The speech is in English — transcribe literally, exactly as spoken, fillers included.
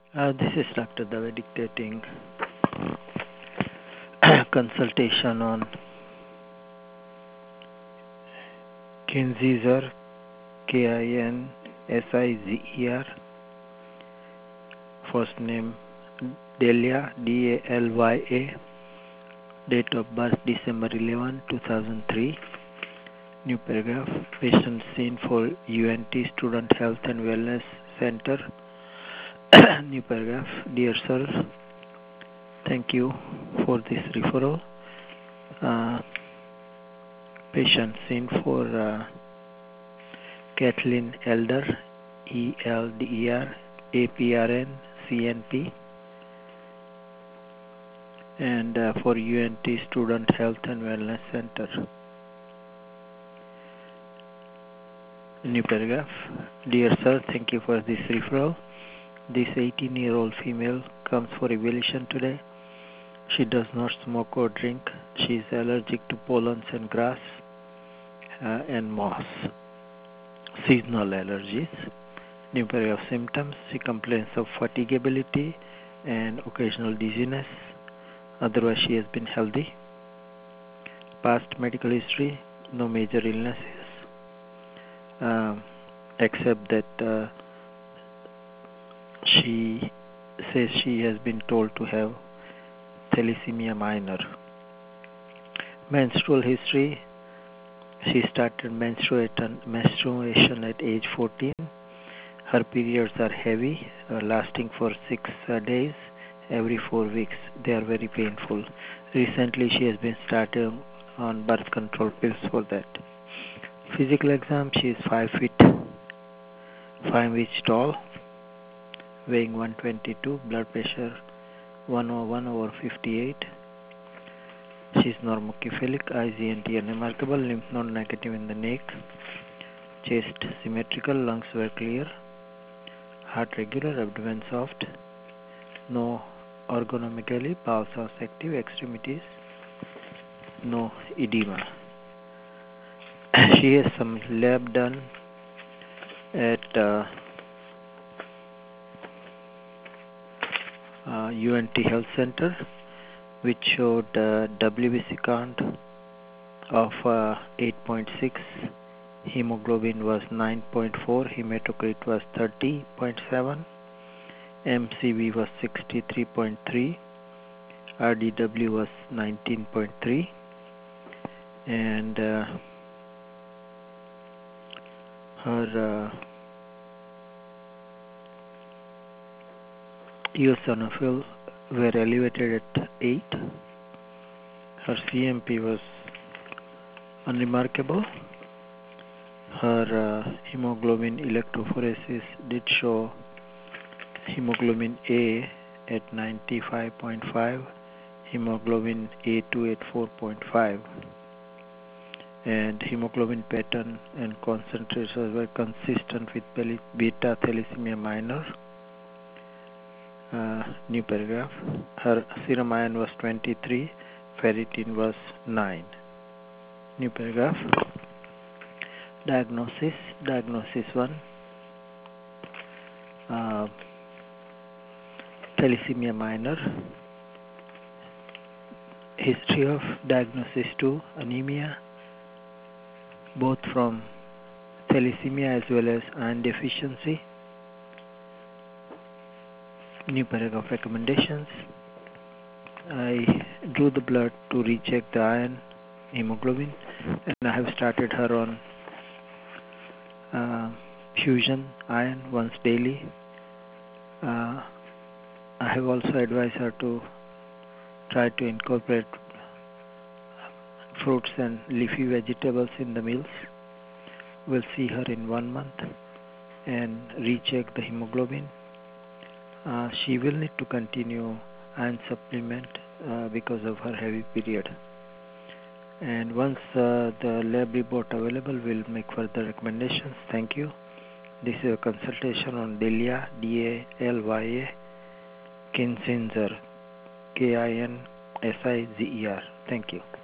Uh, this is Doctor Dave dictating consultation on Kinsizer, K I N S I Z E R, first name Delia, D A L Y A, date of birth December eleventh, two thousand three, new paragraph, patient seen for U N T Student Health and Wellness Center, new paragraph, dear sir, thank you for this referral. Uh, patient seen for uh, Kathleen Elder, E L D E R, A P R N, C N P, and uh, for U N T Student Health and Wellness Center. New paragraph. Dear sir, thank you for this referral. This eighteen year old female comes for evaluation today. She does not smoke or drink. She is allergic to pollens and grass uh, and moss. Seasonal allergies. New paragraph symptoms. She complains of fatigability and occasional dizziness. Otherwise, she has been healthy. Past medical history, no major illnesses, uh, except that uh, she says she has been told to have thalassemia minor. Menstrual history, she started menstruation, menstruation at age fourteen. Her periods are heavy, uh, lasting for six uh, days every four weeks. They are very painful. Recently, she has been started on birth control pills for that. Physical exam, she is five feet five inches tall, weighing one twenty-two, blood pressure one oh one over fifty-eight. She is normocephalic, eyes E N T are remarkable, lymph node negative in the neck, chest symmetrical, lungs were clear, heart regular, abdomen soft, no organomegaly, bowel source active, extremities, no edema. She has some lab done at uh, uh, U N T Health Center, which showed uh, W B C count of uh, eight point six, hemoglobin was nine point four, hematocrit was thirty point seven, M C V was sixty-three point three, R D W was nineteen point three, and uh, her uh, eosinophils were elevated at eight. Her C M P was unremarkable. Her uh, hemoglobin electrophoresis did show hemoglobin A at ninety-five point five, hemoglobin A two at four point five, and hemoglobin pattern and concentrations were consistent with beta thalassemia minor. Uh, new paragraph. Her serum iron was twenty-three, ferritin was nine. New paragraph. Diagnosis. Diagnosis one. Uh, thalassemia minor. History of diagnosis two. Anemia, both from thalassemia as well as iron deficiency. New paragraph recommendations. I drew the blood to recheck the iron, hemoglobin, and I have started her on uh, fusion iron once daily. Uh, I have also advised her to try to incorporate fruits and leafy vegetables in the meals. We'll see her in one month and recheck the hemoglobin. Uh, she will need to continue iron supplement uh, because of her heavy period. And once uh, the lab report available, we'll make further recommendations. Thank you. This is a consultation on Delia, D A L Y A, Kinsizer, K I N S I Z E R. Thank you.